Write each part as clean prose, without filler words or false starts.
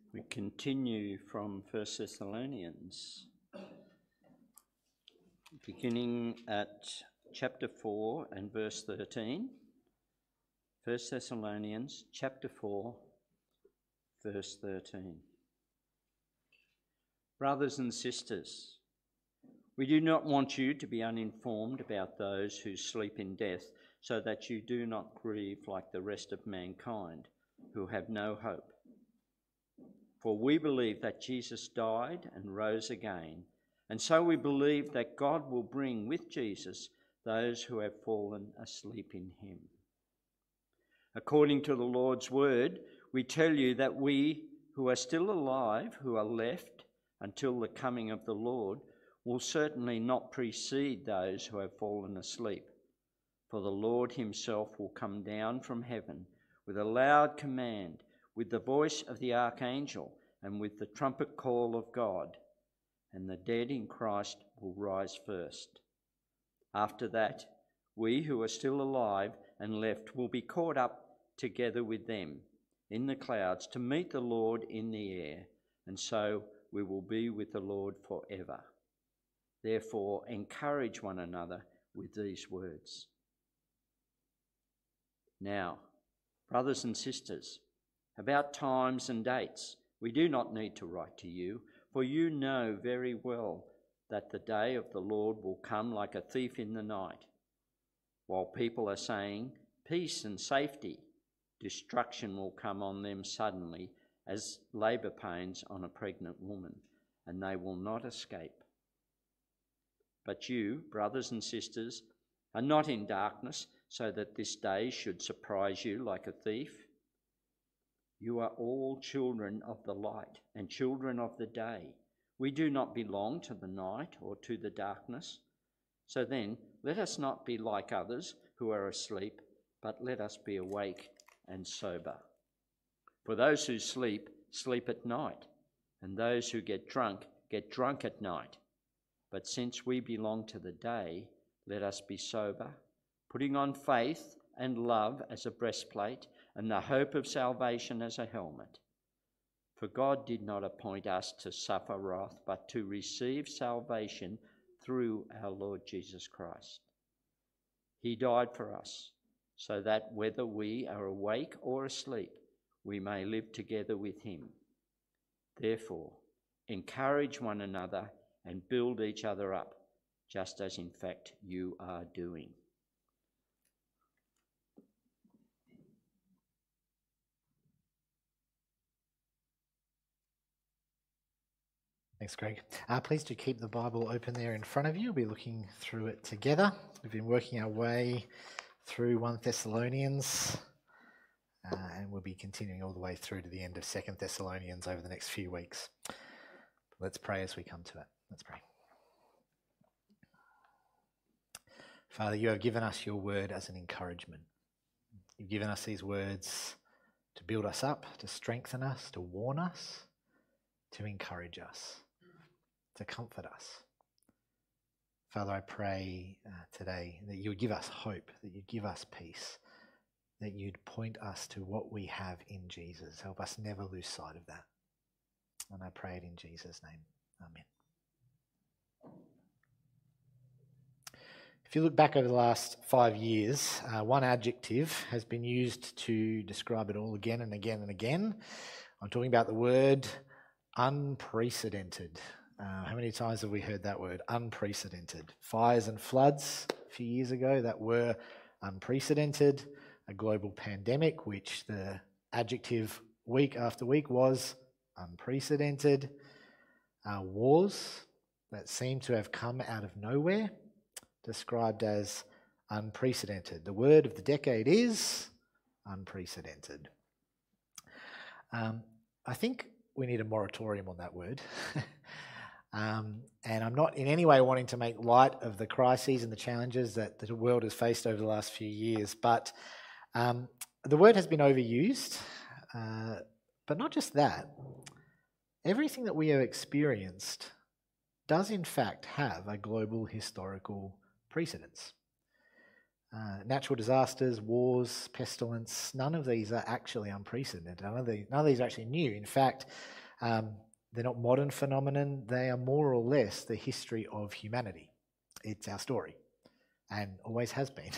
We continue from 1 Thessalonians, beginning at chapter 4 and verse 13. 1 Thessalonians chapter 4, verse 13. Brothers and sisters, we do not want you to be uninformed about those who sleep in death, so that you do not grieve like the rest of mankind, who have no hope. For we believe that Jesus died and rose again, and so we believe that God will bring with Jesus those who have fallen asleep in him. According to the Lord's word, we tell you that we who are still alive, who are left until the coming of the Lord, will certainly not precede those who have fallen asleep. For the Lord himself will come down from heaven with a loud command, with the voice of the archangel, and with the trumpet call of God, and the dead in Christ will rise first. After that, we who are still alive and left will be caught up together with them in the clouds to meet the Lord in the air, and so we will be with the Lord forever. Therefore, encourage one another with these words. Now, brothers and sisters, about times and dates, we do not need to write to you, for you know very well that the day of the Lord will come like a thief in the night. While people are saying peace and safety, destruction will come on them suddenly as labour pains on a pregnant woman, and they will not escape. But you, brothers and sisters, are not in darkness, so that this day should surprise you like a thief. You are all children of the light and children of the day. We do not belong to the night or to the darkness. So then, let us not be like others who are asleep, but let us be awake and sober. For those who sleep, sleep at night, and those who get drunk at night. But since we belong to the day, let us be sober, putting on faith and love as a breastplate, and the hope of salvation as a helmet. For God did not appoint us to suffer wrath, but to receive salvation through our Lord Jesus Christ. He died for us, so that whether we are awake or asleep, we may live together with him. Therefore, encourage one another and build each other up, just as in fact you are doing. Thanks, Greg. Please do keep the Bible open there in front of you. We'll be looking through it together. We've been working our way through 1 Thessalonians, and we'll be continuing all the way through to the end of 2 Thessalonians over the next few weeks. Let's pray as we come to it. Let's pray. Father, you have given us your word as an encouragement. You've given us these words to build us up, to strengthen us, to warn us, to encourage us, to comfort us. Father, I pray today that you would give us hope, that you'd give us peace, that you'd point us to what we have in Jesus. Help us never lose sight of that. And I pray it in Jesus' name. Amen. If you look back over the last 5 years, one adjective has been used to describe it all again and again and again. I'm talking about the word unprecedented. How many times have we heard that word? Unprecedented. Fires and floods a few years ago that were unprecedented. A global pandemic, which the adjective week after week was unprecedented. Wars that seem to have come out of nowhere, described as unprecedented. The word of the decade is unprecedented. I think we need a moratorium on that word. And I'm not in any way wanting to make light of the crises and the challenges that the world has faced over the last few years, but the word has been overused. But not just that. Everything that we have experienced does in fact have a global historical precedence. Natural disasters, wars, pestilence, none of these are actually unprecedented. None of these are actually new. In fact, they're not modern phenomenon. They are more or less the history of humanity. It's our story and always has been.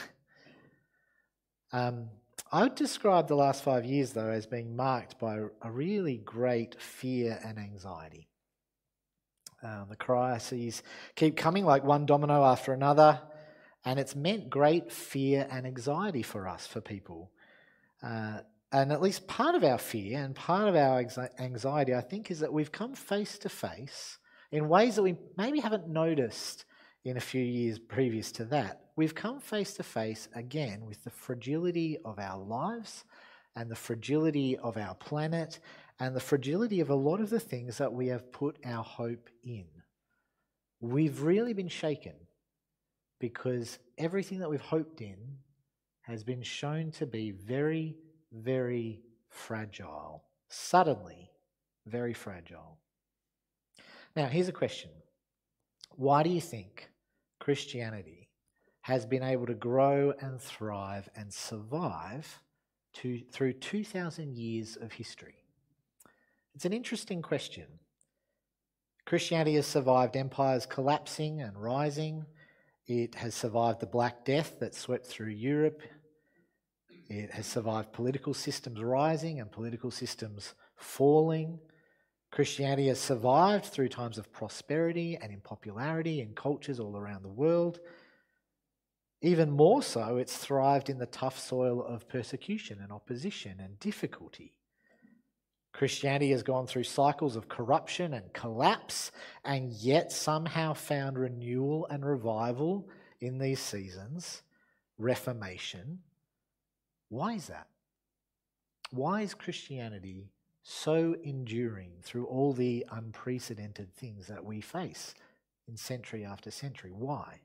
I would describe the last 5 years, though, as being marked by a really great fear and anxiety. The crises keep coming like one domino after another, and it's meant great fear and anxiety for us, for people. And at least part of our fear and part of our anxiety, I think, is that we've come face to face in ways that we maybe haven't noticed in a few years previous to that. We've come face to face again with the fragility of our lives and the fragility of our planet and the fragility of a lot of the things that we have put our hope in. We've really been shaken because everything that we've hoped in has been shown to be very, very fragile. Suddenly, very fragile. Now, here's a question. Why do you think Christianity has been able to grow and thrive and survive through 2,000 years of history? It's an interesting question. Christianity has survived empires collapsing and rising. It has survived the Black Death that swept through Europe. It has survived political systems rising and political systems falling. Christianity has survived through times of prosperity and in popularity in cultures all around the world. Even more so, it's thrived in the tough soil of persecution and opposition and difficulty. Christianity has gone through cycles of corruption and collapse, and yet somehow found renewal and revival in these seasons, reformation. Why is that? Why is Christianity so enduring through all the unprecedented things that we face in century after century? Why?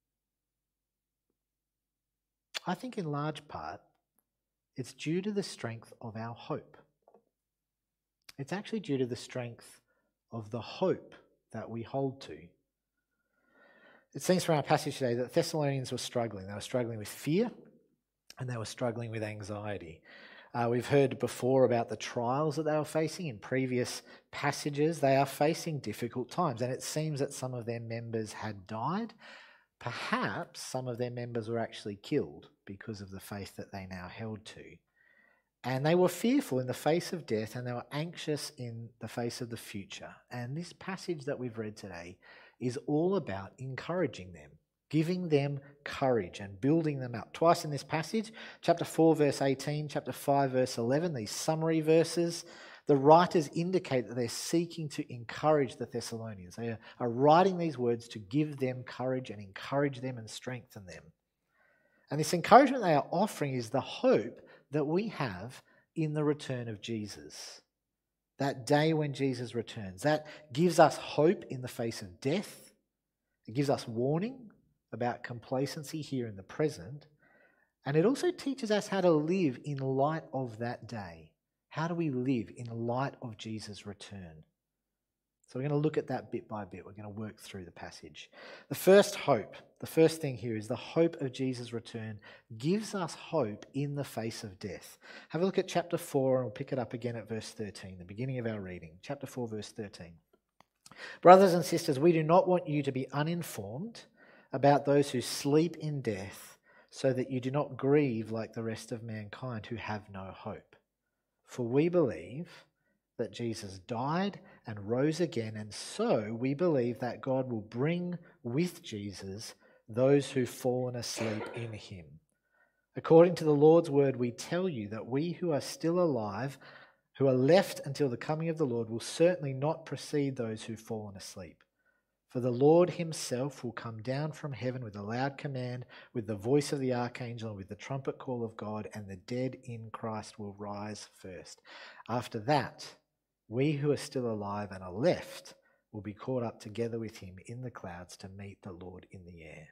I think in large part, it's due to the strength of our hope. It's actually due to the strength of the hope that we hold to. It seems from our passage today that Thessalonians were struggling. They were struggling with fear and they were struggling with anxiety. We've heard before about the trials that they were facing in previous passages. They are facing difficult times, and it seems that some of their members had died. Perhaps some of their members were actually killed because of the faith that they now held to. And they were fearful in the face of death, and they were anxious in the face of the future. And this passage that we've read today is all about encouraging them, giving them courage and building them up. Twice in this passage, chapter 4 verse 18, chapter 5 verse 11, these summary verses, the writers indicate that they're seeking to encourage the Thessalonians. They are writing these words to give them courage and encourage them and strengthen them. And this encouragement they are offering is the hope that we have in the return of Jesus. That day when Jesus returns. That gives us hope in the face of death. It gives us warning about complacency here in the present. And it also teaches us how to live in light of that day. How do we live in light of Jesus' return? So we're going to look at that bit by bit. We're going to work through the passage. The first hope, the first thing here is the hope of Jesus' return gives us hope in the face of death. Have a look at chapter 4 and we'll pick it up again at verse 13, the beginning of our reading. Chapter 4, verse 13. Brothers and sisters, we do not want you to be uninformed about those who sleep in death, so that you do not grieve like the rest of mankind who have no hope. For we believe that Jesus died and rose again, and so we believe that God will bring with Jesus those who've fallen asleep in him. According to the Lord's word, we tell you that we who are still alive, who are left until the coming of the Lord, will certainly not precede those who've fallen asleep. For the Lord himself will come down from heaven with a loud command, with the voice of the archangel, and with the trumpet call of God, and the dead in Christ will rise first. After that, we who are still alive and are left will be caught up together with him in the clouds to meet the Lord in the air.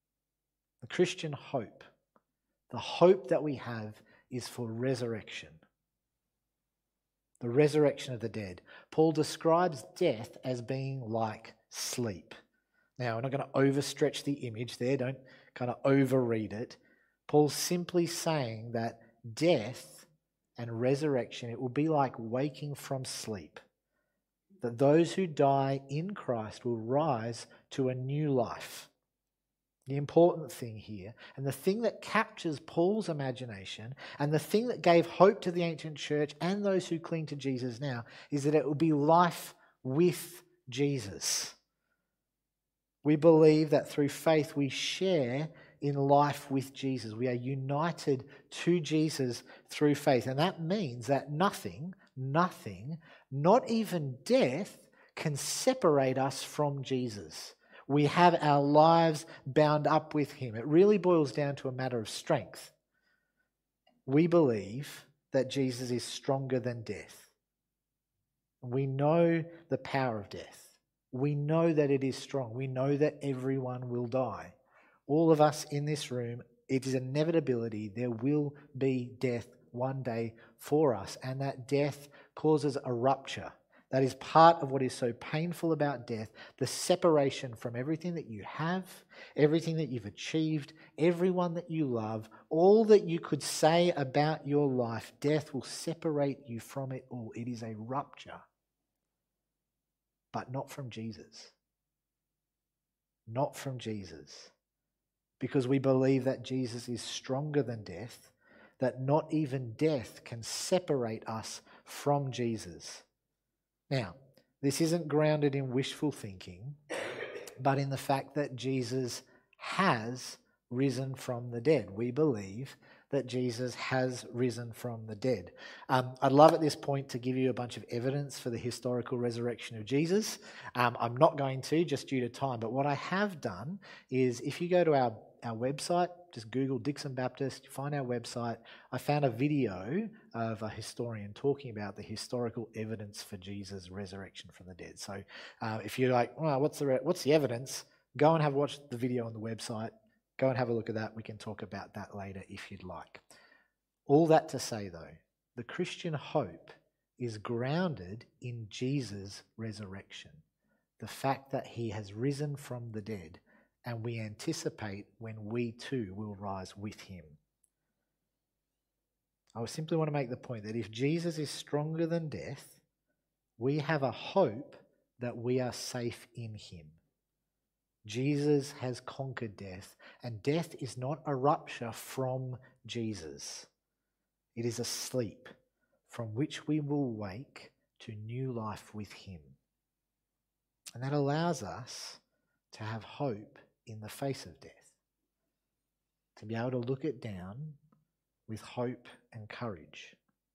The Christian hope, the hope that we have, is for resurrection. The resurrection of the dead. Paul describes death as being like sleep. Now, we're not going to overstretch the image there. Don't kind of overread it. Paul's simply saying that death and resurrection, it will be like waking from sleep. That those who die in Christ will rise to a new life. The important thing here, and the thing that captures Paul's imagination, and the thing that gave hope to the ancient church and those who cling to Jesus now, is that it will be life with Jesus. We believe that through faith we share in life with Jesus. We are united to Jesus through faith. And that means that nothing, not even death, can separate us from Jesus. We have our lives bound up with him. It really boils down to a matter of strength. We believe that Jesus is stronger than death. We know the power of death. We know that it is strong. We know that everyone will die. All of us in this room, it is an inevitability. There will be death one day for us, and that death causes a rupture. That is part of what is so painful about death, the separation from everything that you have, everything that you've achieved, everyone that you love, all that you could say about your life. Death will separate you from it all. It is a rupture, but not from Jesus. Not from Jesus. Because we believe that Jesus is stronger than death, that not even death can separate us from Jesus. Now, this isn't grounded in wishful thinking, but in the fact that Jesus has risen from the dead. We believe that Jesus has risen from the dead. I'd love at this point to give you a bunch of evidence for the historical resurrection of Jesus. I'm not going to, just due to time, but what I have done is if you go to our website, just Google Dixon Baptist, you find our website. I found a video of a historian talking about the historical evidence for Jesus' resurrection from the dead. So if you're like, well, what's the evidence? Go and watch the video on the website. Go and have a look at that. We can talk about that later if you'd like. All that to say, though, the Christian hope is grounded in Jesus' resurrection. The fact that he has risen from the dead, and we anticipate when we too will rise with him. I simply want to make the point that if Jesus is stronger than death, we have a hope that we are safe in him. Jesus has conquered death, and death is not a rupture from Jesus. It is a sleep from which we will wake to new life with him. And that allows us to have hope in the face of death, to be able to look it down with hope and courage.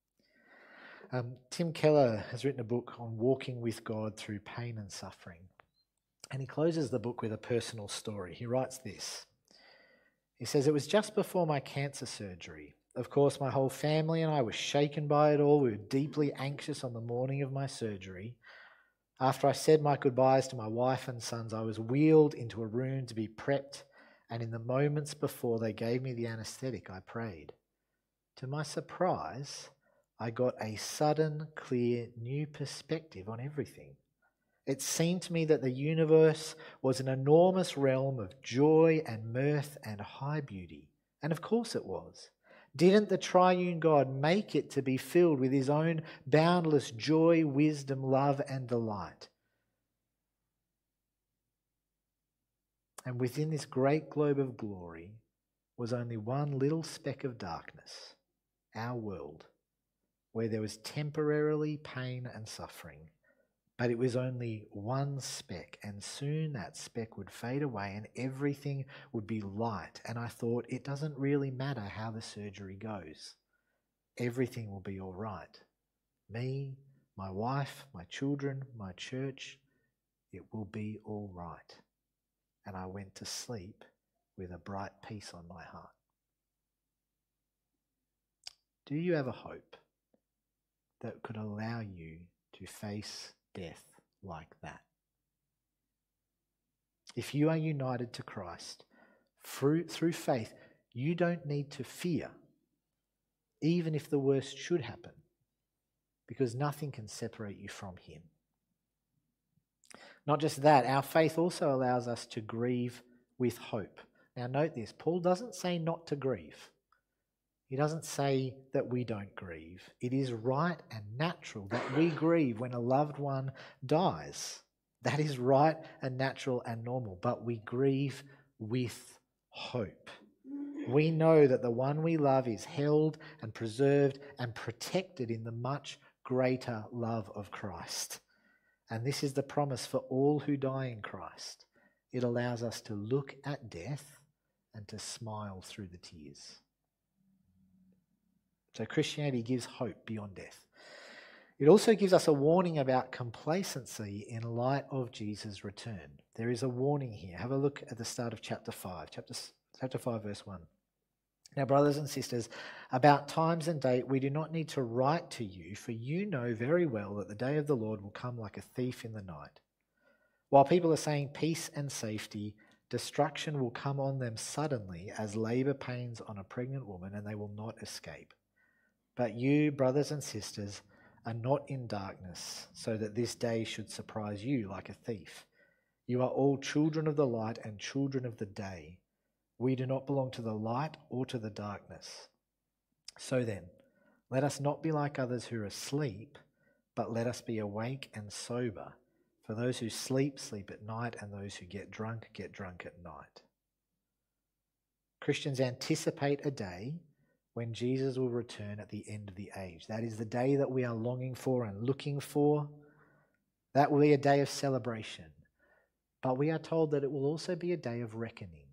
Tim Keller has written a book on walking with God through pain and suffering. And he closes the book with a personal story. He writes this. He says, "It was just before my cancer surgery. Of course, my whole family and I were shaken by it all. We were deeply anxious on the morning of my surgery. After I said my goodbyes to my wife and sons, I was wheeled into a room to be prepped, and in the moments before they gave me the anaesthetic, I prayed. To my surprise, I got a sudden, clear, new perspective on everything. It seemed to me that the universe was an enormous realm of joy and mirth and high beauty. And of course it was. Didn't the triune God make it to be filled with his own boundless joy, wisdom, love, and delight? And within this great globe of glory was only one little speck of darkness, our world, where there was temporarily pain and suffering. But it was only one speck, and soon that speck would fade away and everything would be light. And I thought, it doesn't really matter how the surgery goes. Everything will be all right. Me, my wife, my children, my church, it will be all right." And I went to sleep with a bright peace on my heart. Do you have a hope that could allow you to face death like that? If you are united to Christ through faith, you don't need to fear, even if the worst should happen, because nothing can separate you from him. Not just that, our faith also allows us to grieve with hope. Now note this, Paul doesn't say not to grieve. He doesn't say that we don't grieve. It is right and natural that we grieve when a loved one dies. That is right and natural and normal, but we grieve with hope. We know that the one we love is held and preserved and protected in the much greater love of Christ. And this is the promise for all who die in Christ. It allows us to look at death and to smile through the tears. So Christianity gives hope beyond death. It also gives us a warning about complacency in light of Jesus' return. There is a warning here. Have a look at the start of chapter 5. Chapter 5, verse 1. Now, brothers and sisters, about times and date we do not need to write to you, for you know very well that the day of the Lord will come like a thief in the night. While people are saying peace and safety, destruction will come on them suddenly as labour pains on a pregnant woman, and they will not escape. But you, brothers and sisters, are not in darkness, so that this day should surprise you like a thief. You are all children of the light and children of the day. We do not belong to the light or to the darkness. So then, let us not be like others who are asleep, but let us be awake and sober. For those who sleep, sleep at night, and those who get drunk at night. Christians anticipate a day when Jesus will return at the end of the age. That is the day that we are longing for and looking for. That will be a day of celebration. But we are told that it will also be a day of reckoning.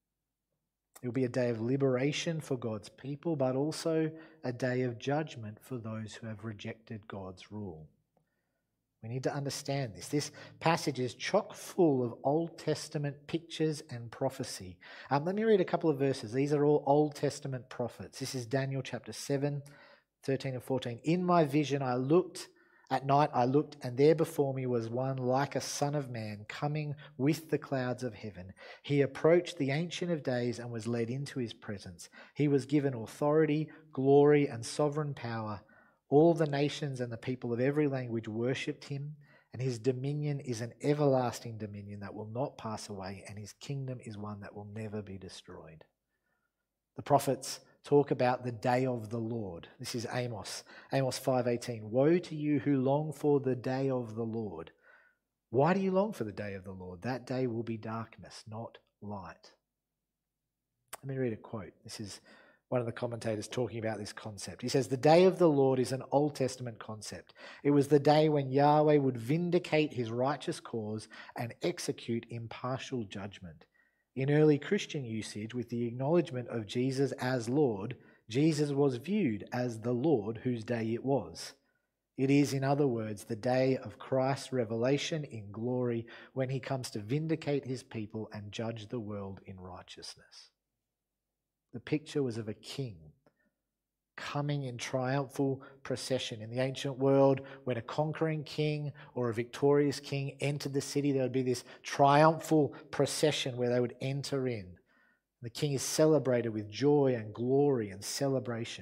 It will be a day of liberation for God's people, but also a day of judgment for those who have rejected God's rule. We need to understand this. This passage is chock full of Old Testament pictures and prophecy. Let me read a couple of verses. These are all Old Testament prophets. This is Daniel chapter 7, 13 and 14. In my vision at night I looked, and there before me was one like a son of man coming with the clouds of heaven. He approached the Ancient of Days and was led into his presence. He was given authority, glory, and sovereign power. All the nations and the people of every language worshipped him, and his dominion is an everlasting dominion that will not pass away, and his kingdom is one that will never be destroyed. The prophets talk about the day of the Lord. This is Amos 5:18. Woe to you who long for the day of the Lord. Why do you long for the day of the Lord? That day will be darkness, not light. Let me read a quote. This is one of the commentators talking about this concept. He says, the day of the Lord is an Old Testament concept. It was the day when Yahweh would vindicate his righteous cause and execute impartial judgment. In early Christian usage, with the acknowledgement of Jesus as Lord, Jesus was viewed as the Lord whose day it was. It is, in other words, the day of Christ's revelation in glory when he comes to vindicate his people and judge the world in righteousness. The picture was of a king coming in triumphal procession. In the ancient world, when a conquering king or a victorious king entered the city, there would be this triumphal procession where they would enter in. The king is celebrated with joy and glory and celebration.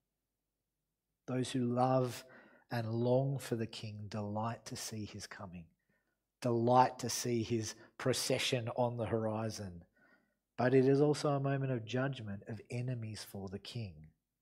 Those who love and long for the king delight to see his coming, delight to see his procession on the horizon. But it is also a moment of judgment of enemies for the king.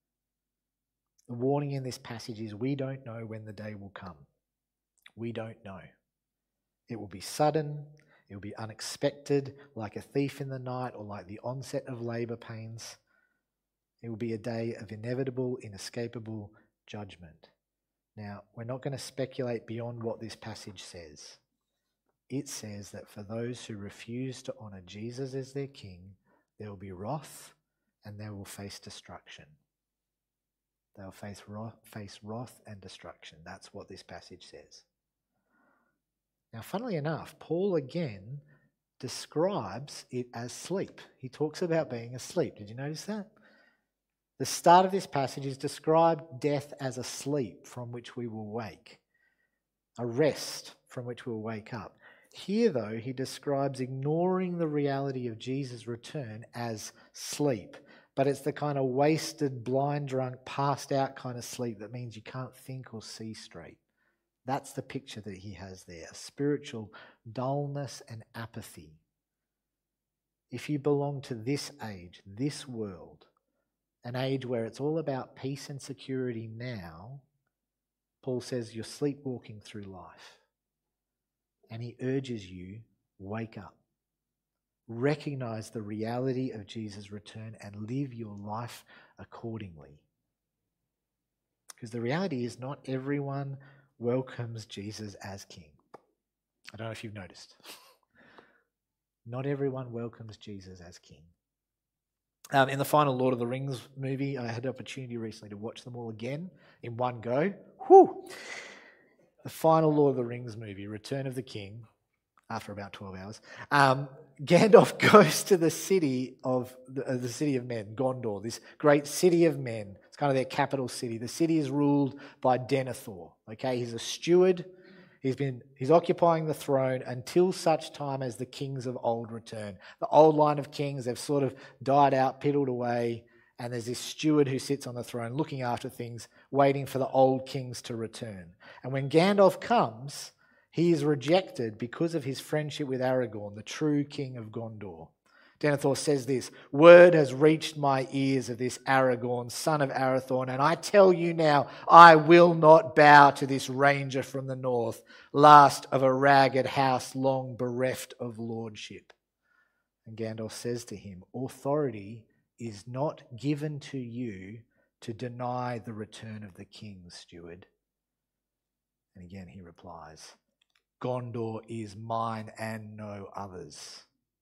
The warning in this passage is we don't know when the day will come. We don't know. It will be sudden, it will be unexpected, like a thief in the night or like the onset of labour pains. It will be a day of inevitable, inescapable judgment. Now, we're not going to speculate beyond what this passage says. It says that for those who refuse to honour Jesus as their king, there will be wrath and they will face destruction. They'll face wrath and destruction. That's what this passage says. Now, funnily enough, Paul again describes it as sleep. He talks about being asleep. Did you notice that? The start of this passage is described death as a sleep from which we will wake, a rest from which we'll wake up. Here, though, he describes ignoring the reality of Jesus' return as sleep. But it's the kind of wasted, blind, drunk, passed out kind of sleep that means you can't think or see straight. That's the picture that he has there, a spiritual dullness and apathy. if you belong to this age, this world, an age where it's all about peace and security now, Paul says you're sleepwalking through life. And he urges you, wake up. Recognize the reality of Jesus' return and live your life accordingly. Because the reality is not everyone welcomes Jesus as king. I don't know if you've noticed. Not everyone welcomes Jesus as king. In the final Lord of the Rings movie, I had the opportunity recently to watch them all again in one go. Whew! The final Lord of the Rings movie, Return of the King, after about 12 hours, Gandalf goes to the city of men, Gondor, this great city of men. It's kind of their capital city. The city is ruled by Denethor. Okay, he's a steward. He's occupying the throne until such time as the kings of old return. The old line of kings, they've sort of died out, piddled away, and there's this steward who sits on the throne looking after things, waiting for the old kings to return. And when Gandalf comes, he is rejected because of his friendship with Aragorn, the true king of Gondor. Denethor says this, "Word has reached my ears of this Aragorn, son of Arathorn, and I tell you now, I will not bow to this ranger from the north, last of a ragged house long bereft of lordship." And Gandalf says to him, "Authority is not given to you to deny the return of the king, steward." And again he replies, "Gondor is mine and no other's."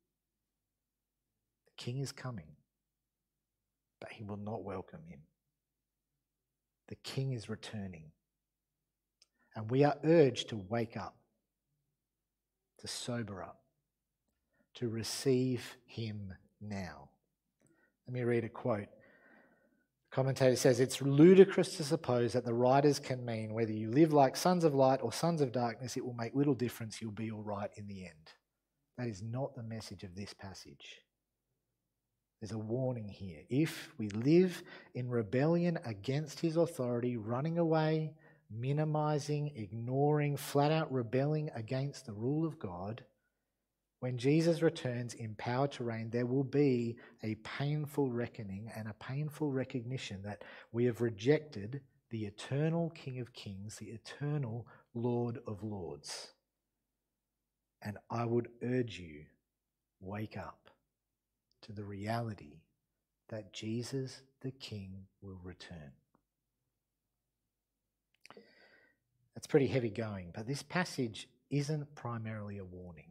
The king is coming, but he will not welcome him. The king is returning, and we are urged to wake up, to sober up, to receive him now. Let me read a quote. The commentator says, "It's ludicrous to suppose that the writers can mean whether you live like sons of light or sons of darkness, it will make little difference, you'll be all right in the end." That is not the message of this passage. There's a warning here. If we live in rebellion against his authority, running away, minimizing, ignoring, flat out rebelling against the rule of God, when Jesus returns in power to reign, there will be a painful reckoning and a painful recognition that we have rejected the eternal King of Kings, the eternal Lord of Lords. And I would urge you, wake up to the reality that Jesus the King will return. That's pretty heavy going, but this passage isn't primarily a warning.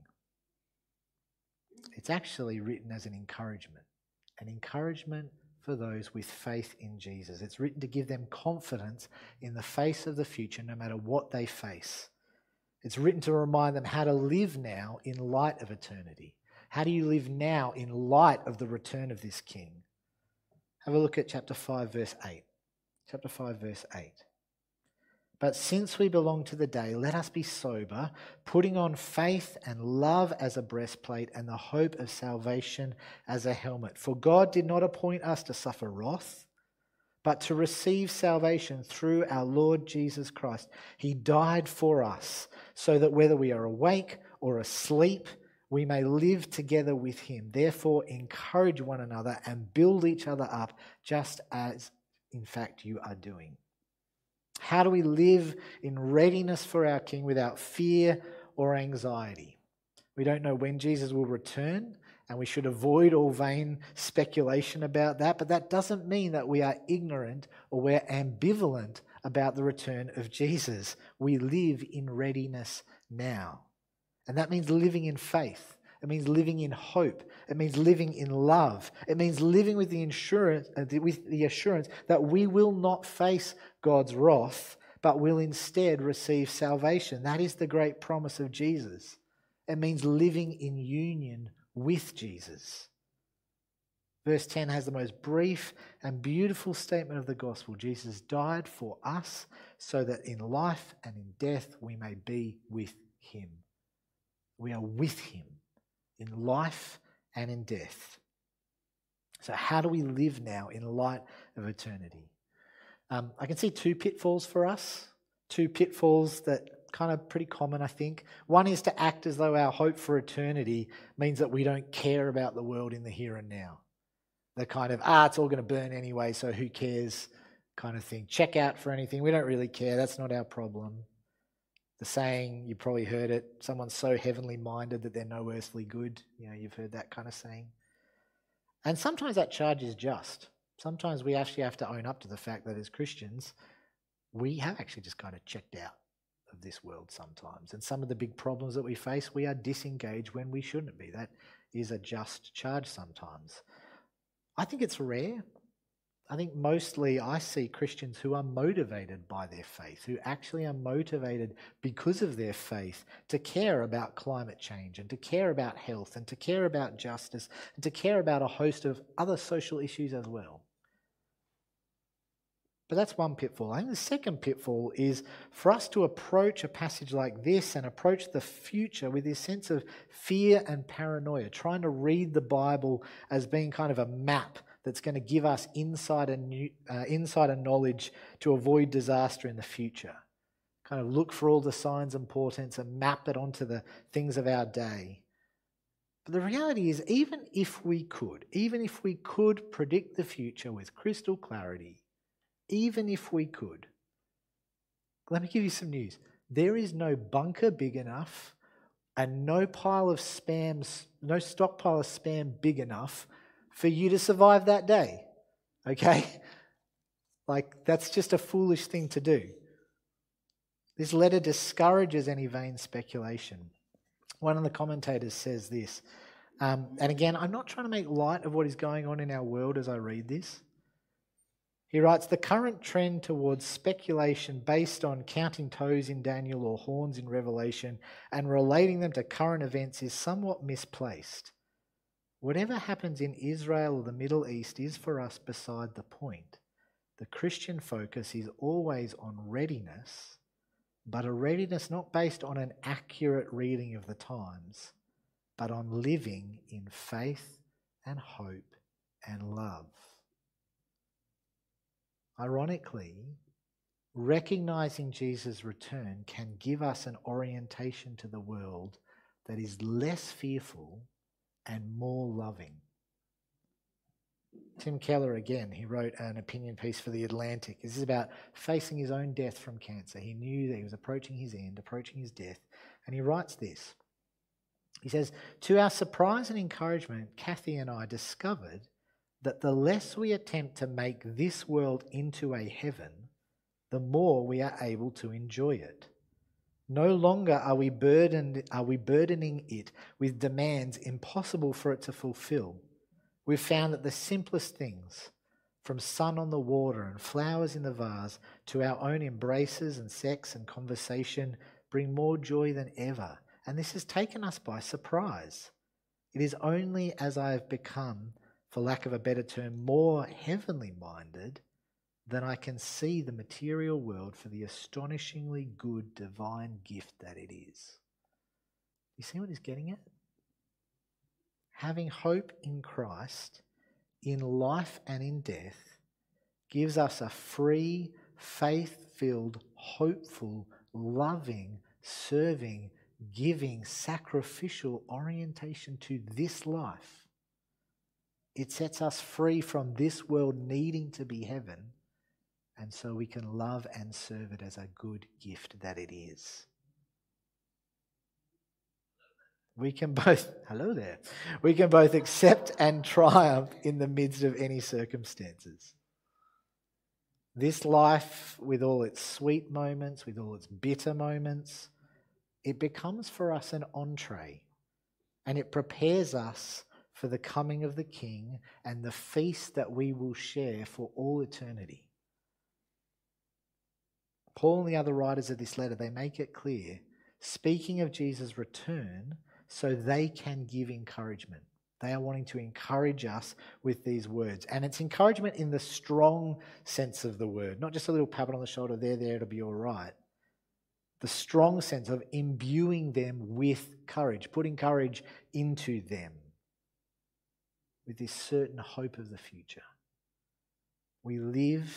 It's actually written as an encouragement for those with faith in Jesus. It's written to give them confidence in the face of the future, no matter what they face. It's written to remind them how to live now in light of eternity. How do you live now in light of the return of this King? Have a look at chapter 5, verse 8. Chapter 5, verse 8. "But since we belong to the day, let us be sober, putting on faith and love as a breastplate and the hope of salvation as a helmet. For God did not appoint us to suffer wrath, but to receive salvation through our Lord Jesus Christ. He died for us, so that whether we are awake or asleep, we may live together with him. Therefore, encourage one another and build each other up, just as, in fact, you are doing." How do we live in readiness for our King without fear or anxiety? We don't know when Jesus will return, and we should avoid all vain speculation about that, but that doesn't mean that we are ignorant or we're ambivalent about the return of Jesus. We live in readiness now. And that means living in faith. It means living in hope. It means living in love. It means living with the assurance that we will not face God's wrath, but will instead receive salvation. That is the great promise of Jesus. It means living in union with Jesus. Verse 10 has the most brief and beautiful statement of the gospel. Jesus died for us so that in life and in death we may be with him. We are with him in life and in death. So how do we live now in light of eternity? I can see two pitfalls for us, two pitfalls that kind of pretty common, I think. One is to act as though our hope for eternity means that we don't care about the world in the here and now. The kind of, it's all going to burn anyway, so who cares kind of thing. Check out for anything. We don't really care. That's not our problem. The saying, you probably heard it, someone's so heavenly minded that they're no earthly good. You've heard that kind of saying. And sometimes that charge is just. Sometimes we actually have to own up to the fact that as Christians, we have actually just kind of checked out of this world sometimes. And some of the big problems that we face, we are disengaged when we shouldn't be. That is a just charge sometimes. I think it's rare. I think mostly I see Christians who are motivated by their faith, who actually are motivated because of their faith to care about climate change and to care about health and to care about justice and to care about a host of other social issues as well. But that's one pitfall. I think the second pitfall is for us to approach a passage like this and approach the future with this sense of fear and paranoia, trying to read the Bible as being kind of a map that's going to give us insider knowledge to avoid disaster in the future. Kind of look for all the signs and portents and map it onto the things of our day. But the reality is, even if we could predict the future with crystal clarity, even if we could, let me give you some news. There is no bunker big enough and no stockpile of spam big enough for you to survive that day. Okay? That's just a foolish thing to do. This letter discourages any vain speculation. One of the commentators says this, and again, I'm not trying to make light of what is going on in our world as I read this. He writes, the current trend towards speculation based on counting toes in Daniel or horns in Revelation and relating them to current events is somewhat misplaced. Whatever happens in Israel or the Middle East is for us beside the point. The Christian focus is always on readiness, but a readiness not based on an accurate reading of the times, but on living in faith and hope and love. Ironically, recognizing Jesus' return can give us an orientation to the world that is less fearful and more loving. Tim Keller, again, he wrote an opinion piece for The Atlantic. This is about facing his own death from cancer. He knew that he was approaching his end, approaching his death, and he writes this. He says, to our surprise and encouragement, Kathy and I discovered that the less we attempt to make this world into a heaven, the more we are able to enjoy it. No longer are we burdening it with demands impossible for it to fulfill. We've found that the simplest things, from sun on the water and flowers in the vase to our own embraces and sex and conversation, bring more joy than ever. And this has taken us by surprise. It is only as I have become, for lack of a better term, more heavenly minded, then I can see the material world for the astonishingly good divine gift that it is. You see what he's getting at? Having hope in Christ, in life and in death, gives us a free, faith-filled, hopeful, loving, serving, giving, sacrificial orientation to this life. It sets us free from this world needing to be heaven, and so we can love and serve it as a good gift that it is. We can both accept and triumph in the midst of any circumstances. This life, with all its sweet moments, with all its bitter moments, it becomes for us an entree, and it prepares us for the coming of the King and the feast that we will share for all eternity. Paul and the other writers of this letter, they make it clear, speaking of Jesus' return, so they can give encouragement. They are wanting to encourage us with these words. And it's encouragement in the strong sense of the word, not just a little pat on the shoulder, there, it'll be all right. The strong sense of imbuing them with courage, putting courage into them with this certain hope of the future. We live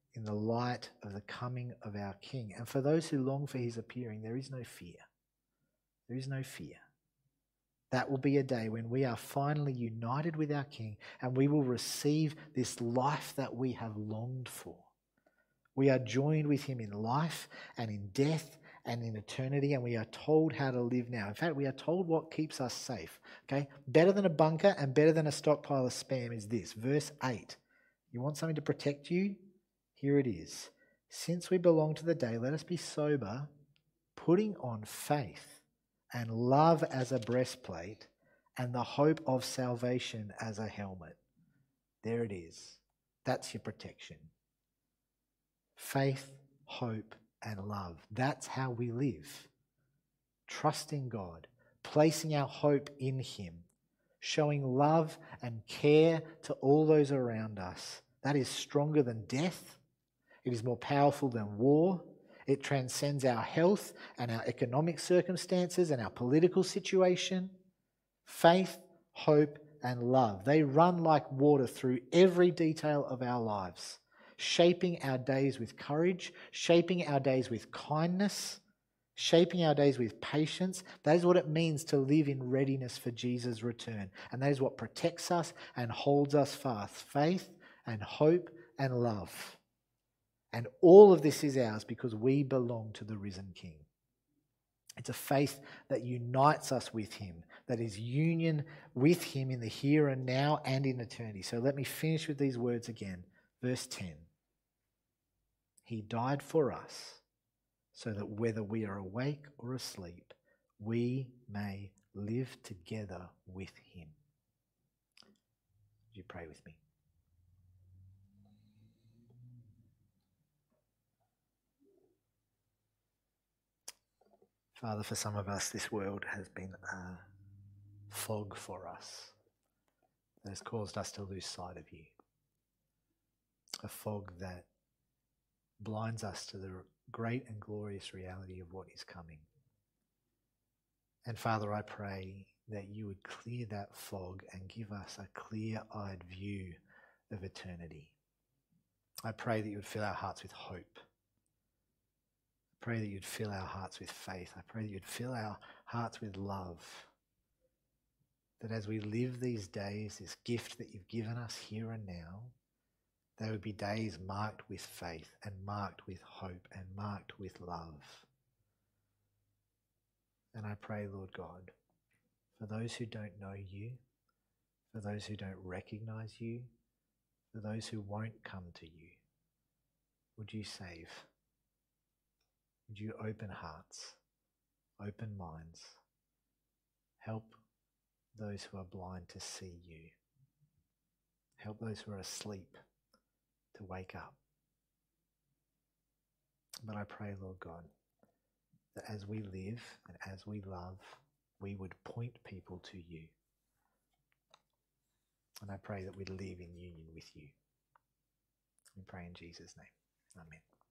in the light of the coming of our King. And for those who long for his appearing, there is no fear. There is no fear. That will be a day when we are finally united with our King and we will receive this life that we have longed for. We are joined with him in life and in death and in eternity, and we are told how to live now. In fact, we are told what keeps us safe. Okay? Better than a bunker and better than a stockpile of spam is this. Verse 8. You want something to protect you? Here it is. Since we belong to the day, let us be sober, putting on faith and love as a breastplate and the hope of salvation as a helmet. There it is. That's your protection. Faith, hope, and love. That's how we live. Trusting God, placing our hope in him, showing love and care to all those around us. That is stronger than death. It is more powerful than war. It transcends our health and our economic circumstances and our political situation. Faith, hope, and love. They run like water through every detail of our lives, shaping our days with courage, shaping our days with kindness, shaping our days with patience. That is what it means to live in readiness for Jesus' return. And that is what protects us and holds us fast. Faith and hope and love. And all of this is ours because we belong to the risen King. It's a faith that unites us with him, that is union with him in the here and now and in eternity. So let me finish with these words again. Verse 10. He died for us so that whether we are awake or asleep, we may live together with him. Would you pray with me? Father, for some of us, this world has been a fog for us that has caused us to lose sight of you. A fog that blinds us to the great and glorious reality of what is coming. And Father, I pray that you would clear that fog and give us a clear-eyed view of eternity. I pray that you would fill our hearts with hope. I pray that you'd fill our hearts with faith. I pray that you'd fill our hearts with love. That as we live these days, this gift that you've given us here and now, they would be days marked with faith and marked with hope and marked with love. And I pray, Lord God, for those who don't know you, for those who don't recognize you, for those who won't come to you, would you save? Would you open hearts, open minds, help those who are blind to see you, help those who are asleep to wake up. But I pray, Lord God, that as we live and as we love, we would point people to you. And I pray that we live in union with you. We pray in Jesus' name. Amen.